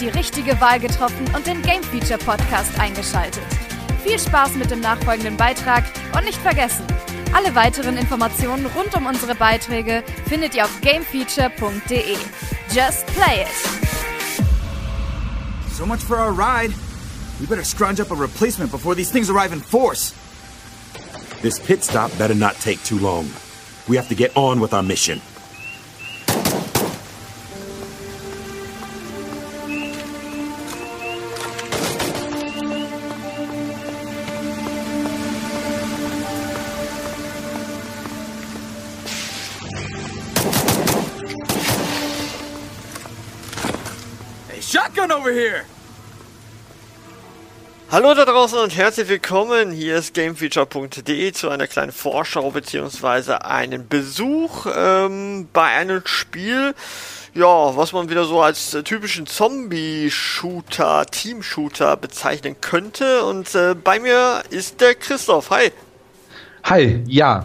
die richtige Wahl getroffen und den Game Feature Podcast eingeschaltet. Viel Spaß mit dem nachfolgenden Beitrag und nicht vergessen, alle weiteren Informationen rund um unsere Beiträge findet ihr auf gamefeature.de. Just play it! So much for our ride. We better scrounge up a replacement before these things arrive in force. This pit stop better not take too long. We have to get on with our mission. Shotgun over here! Hallo da draußen und herzlich willkommen, hier ist gamefeature.de zu einer kleinen Vorschau bzw. einen Besuch bei einem Spiel, ja, was man wieder so als typischen Zombie-Shooter, Team-Shooter bezeichnen könnte. Und bei mir ist der Christoph. Hi! Hi, ja.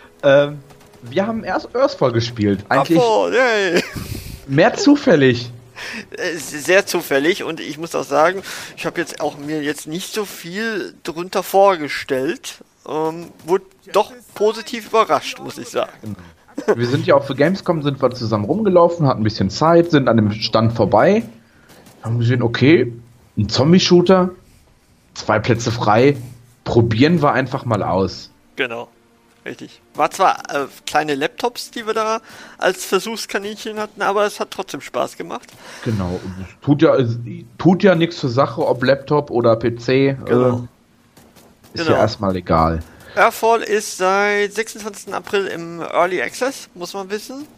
Wir haben erst Earthfall gespielt. Eigentlich yay. Mehr zufällig. Sehr zufällig, und ich muss auch sagen, ich habe jetzt auch mir jetzt nicht so viel drunter vorgestellt. Wurde doch positiv überrascht, muss ich sagen. Wir sind ja auch für Gamescom, sind wir zusammen rumgelaufen, hatten ein bisschen Zeit, sind an dem Stand vorbei, haben gesehen, okay, ein Zombie-Shooter, 2 Plätze frei, probieren wir einfach mal aus. Genau. Richtig. War zwar kleine Laptops, die wir da als Versuchskaninchen hatten, aber es hat trotzdem Spaß gemacht. Genau. Tut ja nichts zur Sache, ob Laptop oder PC. Genau. Ist ja erstmal egal. Earthfall ist seit 26. April im Early Access, muss man wissen.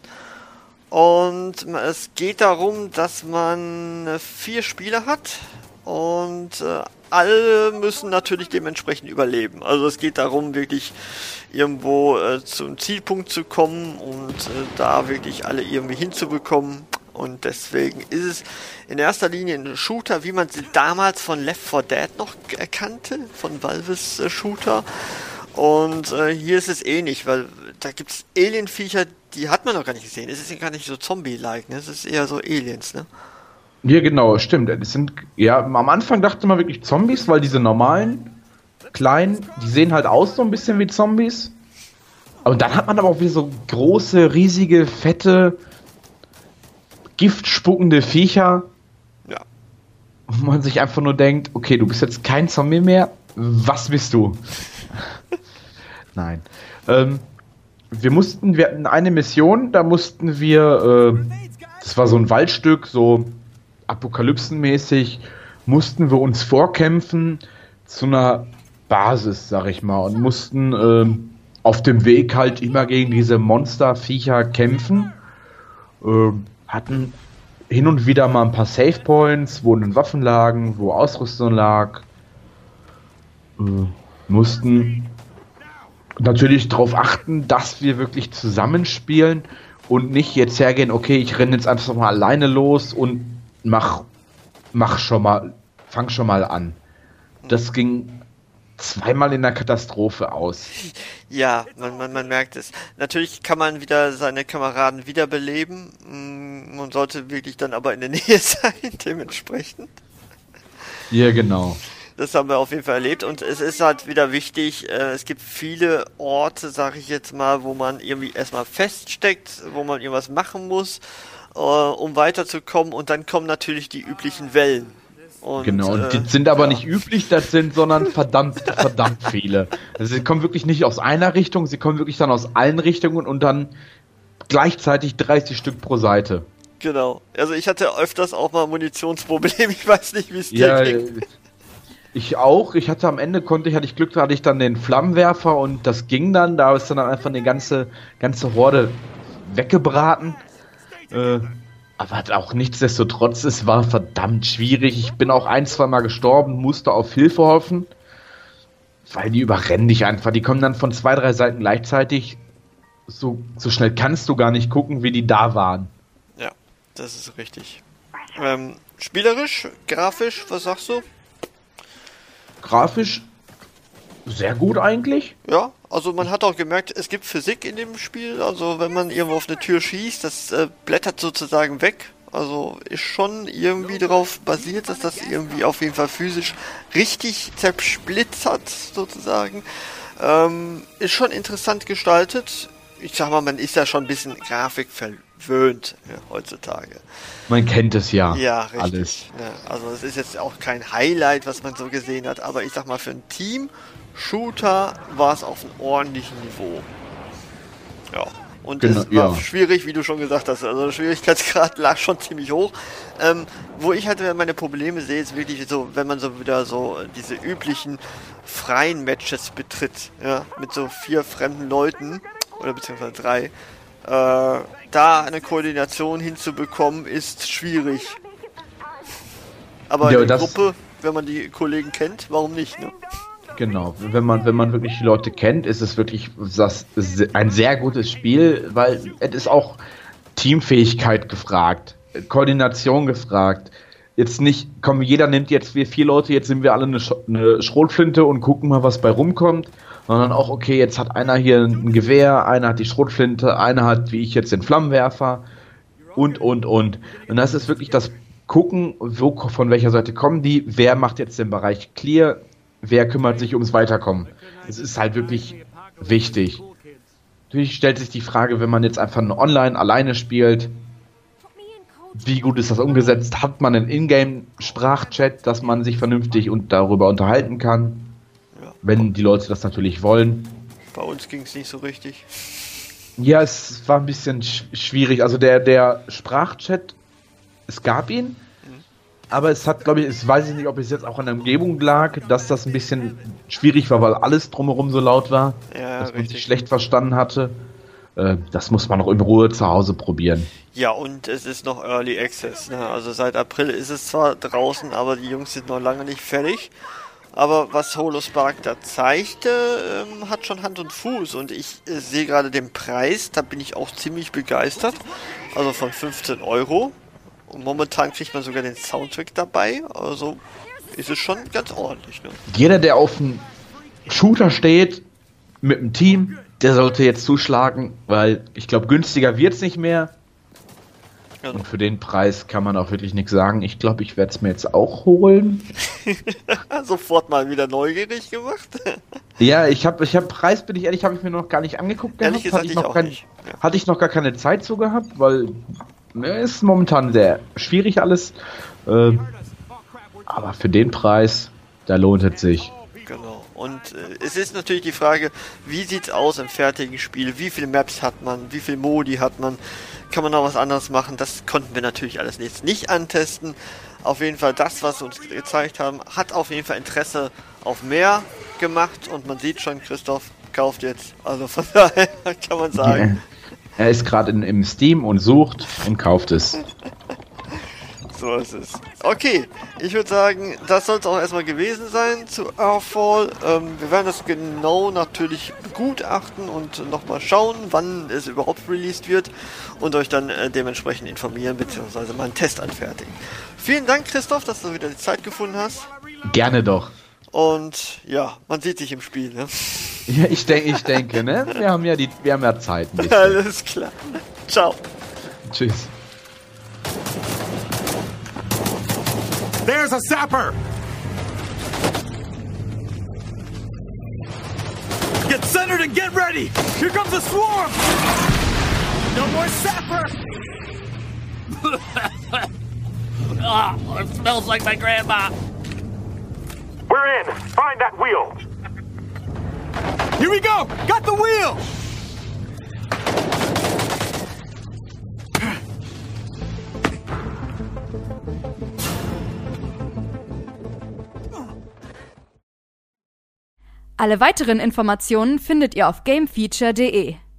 Und es geht darum, dass man 4 Spieler hat und alle müssen natürlich dementsprechend überleben. Also es geht darum, wirklich irgendwo zum Zielpunkt zu kommen und da wirklich alle irgendwie hinzubekommen. Und deswegen ist es in erster Linie ein Shooter, wie man sie damals von Left 4 Dead noch kannte, von Valves Shooter. Und hier ist es ähnlich, weil da gibt es Alien-Viecher, die hat man noch gar nicht gesehen. Es ist ja gar nicht so Zombie-like, ne? Es ist eher so Aliens, ne? Ja, genau, stimmt. Das sind, ja, am Anfang dachte man wirklich Zombies, weil diese normalen, kleinen, die sehen halt aus so ein bisschen wie Zombies. Aber dann hat man aber auch wieder so große, riesige, fette, giftspuckende Viecher. Ja. Wo man sich einfach nur denkt, okay, du bist jetzt kein Zombie mehr. Was bist du? Nein. Wir hatten eine Mission, da mussten wir, das war so ein Waldstück, so apokalypsenmäßig, mussten wir uns vorkämpfen zu einer Basis, sag ich mal, und mussten auf dem Weg halt immer gegen diese Monsterviecher kämpfen. Hatten hin und wieder mal ein paar Save Points, wo Waffen lagen, wo Ausrüstung lag. Mussten natürlich darauf achten, dass wir wirklich zusammenspielen und nicht jetzt hergehen, okay, ich renne jetzt einfach mal alleine los und fang schon mal an. Das ging zweimal in der Katastrophe aus. Ja, man merkt es. Natürlich kann man wieder seine Kameraden wiederbeleben. Man sollte wirklich dann aber in der Nähe sein, dementsprechend. Ja, genau. Das haben wir auf jeden Fall erlebt, und es ist halt wieder wichtig, es gibt viele Orte, sag ich jetzt mal, wo man irgendwie erstmal feststeckt, wo man irgendwas machen muss, um weiterzukommen, und dann kommen natürlich die üblichen Wellen. Und, genau, und die sind aber nicht üblich, sondern verdammt viele. Also sie kommen wirklich nicht aus einer Richtung, sie kommen wirklich dann aus allen Richtungen und dann gleichzeitig 30 Stück pro Seite. Genau, also ich hatte öfters auch mal Munitionsprobleme, ich weiß nicht, wie es dir ging. Ich auch, hatte ich Glück, da hatte ich dann den Flammenwerfer und das ging dann, da ist dann einfach eine ganze Horde weggebraten. Aber hat auch nichtsdestotrotz, es war verdammt schwierig. Ich bin auch 1-2 Mal gestorben, musste auf Hilfe hoffen, weil die überrennen dich einfach. Die kommen dann von 2-3 Seiten gleichzeitig. So schnell kannst du gar nicht gucken, wie die da waren. Ja, das ist richtig. Spielerisch, grafisch, was sagst du? Grafisch sehr gut eigentlich. Ja, also man hat auch gemerkt, es gibt Physik in dem Spiel. Also wenn man irgendwo auf eine Tür schießt, das blättert sozusagen weg. Also ist schon irgendwie darauf basiert, dass das irgendwie auf jeden Fall physisch richtig zersplittert, sozusagen. Ist schon interessant gestaltet. Ich sag mal, man ist ja schon ein bisschen grafikverwöhnt heutzutage. Man kennt es ja. Ja, richtig. Alles. Ja, also es ist jetzt auch kein Highlight, was man so gesehen hat, aber ich sag mal, für ein Team-Shooter war es auf einem ordentlichen Niveau. Ja. Und Genau, es war schwierig, wie du schon gesagt hast. Also der Schwierigkeitsgrad lag schon ziemlich hoch. Wo ich halt meine Probleme sehe, ist wirklich so, wenn man so wieder so diese üblichen freien Matches betritt, ja, mit so 4 fremden Leuten, oder beziehungsweise 3, da eine Koordination hinzubekommen, ist schwierig. Aber in der Gruppe, wenn man die Kollegen kennt, warum nicht, ne? Genau, wenn man wirklich die Leute kennt, ist es wirklich ein sehr gutes Spiel, weil es ist auch Teamfähigkeit gefragt, Koordination gefragt. Jetzt nicht, komm, jeder nimmt jetzt, wir 4 Leute, jetzt sind wir alle eine Schrotflinte und gucken mal, was bei rumkommt, sondern auch, okay, jetzt hat einer hier ein Gewehr, einer hat die Schrotflinte, einer hat, wie ich jetzt, den Flammenwerfer und. Und das ist wirklich das Gucken, von welcher Seite kommen die, wer macht jetzt den Bereich clear, wer kümmert sich ums Weiterkommen. Es ist halt wirklich wichtig. Natürlich stellt sich die Frage, wenn man jetzt einfach nur online alleine spielt, wie gut ist das umgesetzt? Hat man einen Ingame-Sprachchat, dass man sich vernünftig und darüber unterhalten kann? Ja. Wenn die Leute das natürlich wollen. Bei uns ging es nicht so richtig. Ja, es war ein bisschen schwierig. Also der Sprachchat, es gab ihn, aber es hat, glaube ich, weiß ich nicht, ob es jetzt auch an der Umgebung lag, dass das ein bisschen schwierig war, weil alles drumherum so laut war, dass man sich schlecht verstanden hatte. Das muss man noch in Ruhe zu Hause probieren. Ja, und es ist noch Early Access, ne? Also seit April ist es zwar draußen, aber die Jungs sind noch lange nicht fertig. Aber was Holospark da zeigte, hat schon Hand und Fuß. Und ich sehe gerade den Preis, da bin ich auch ziemlich begeistert. Also von 15 €. Und momentan kriegt man sogar den Soundtrack dabei. Also ist es schon ganz ordentlich. Ne? Jeder, der auf einen Shooter steht, mit einem Team, der sollte jetzt zuschlagen, weil ich glaube, günstiger wird es nicht mehr. Ja. Und für den Preis kann man auch wirklich nichts sagen. Ich glaube, ich werde es mir jetzt auch holen. Sofort mal wieder neugierig gemacht. Ja, ich habe Preis, bin ich ehrlich, habe ich mir noch gar nicht angeguckt gehabt. Ehrlich gesagt, hatte ich noch gar keine Zeit zu gehabt, weil ist momentan sehr schwierig alles. Aber für den Preis, da lohnt es sich. Genau. Und es ist natürlich die Frage, wie sieht's aus im fertigen Spiel? Wie viele Maps hat man? Wie viele Modi hat man? Kann man noch was anderes machen? Das konnten wir natürlich alles jetzt nicht antesten. Auf jeden Fall das, was sie uns gezeigt haben, hat auf jeden Fall Interesse auf mehr gemacht. Und man sieht schon, Christoph kauft jetzt. Also von daher kann man sagen. Er ist gerade im Steam und sucht und kauft es. So ist es. Okay, ich würde sagen, das soll es auch erstmal gewesen sein zu Earthfall. Wir werden das genau natürlich begutachten und nochmal schauen, wann es überhaupt released wird und euch dann dementsprechend informieren bzw. mal einen Test anfertigen. Vielen Dank, Christoph, dass du wieder die Zeit gefunden hast. Gerne doch. Und ja, man sieht sich im Spiel, ne? Ja, ich denke, ne? Wir haben ja Zeit. Alles klar. Ciao. Tschüss. There's a sapper! Get centered and get ready! Here comes a swarm! No more sapper! Oh, it smells like my grandma. We're in! Find that wheel! Here we go! Got the wheel! Alle weiteren Informationen findet ihr auf gamefeature.de.